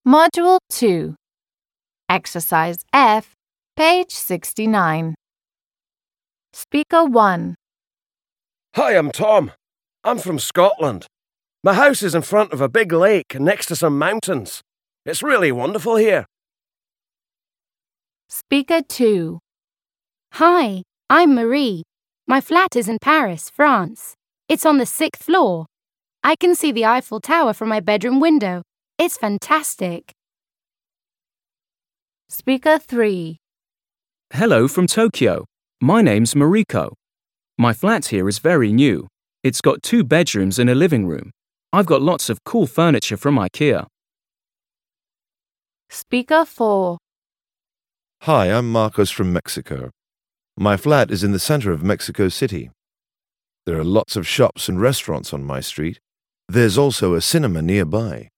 Module 2. Exercise F, page 69. Speaker 1. Hi, I'm Tom. I'm from Scotland. My house is in front of a big lake and next to some mountains. It's really wonderful here. Speaker 2. Hi, I'm Marie. My flat is in Paris, France. It's on the 6th floor. I can see the Eiffel Tower from my bedroom window. It's fantastic. Speaker 3. Hello from Tokyo. My name's Mariko. My flat here is very new. It's got 2 bedrooms and a living room. I've got lots of cool furniture from IKEA. Speaker 4. Hi, I'm Marcos from Mexico. My flat is in the center of Mexico City. There are lots of shops and restaurants on my street. There's also a cinema nearby.